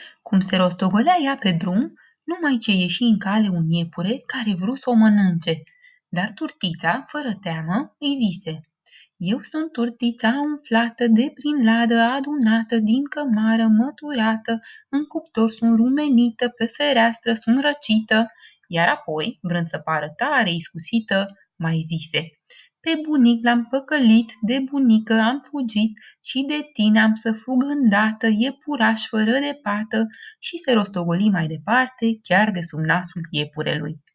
Cum se rostogolea ea pe drum, numai ce ieși în cale un iepure care vrut să o mănânce. Dar turtița, fără teamă, îi zise: Eu sunt turtița umflată de prin ladă adunată, din cămară măturată, în cuptor sunt rumenită, pe fereastră sunt răcită. Iar apoi, vrând să pară tare iscusită, mai zise: Pe bunic l-am păcălit, de bunică am fugit și de tine am să fug îndată, iepuraș fără de pată, și se rostogoli mai departe, chiar de sub nasul iepurelui.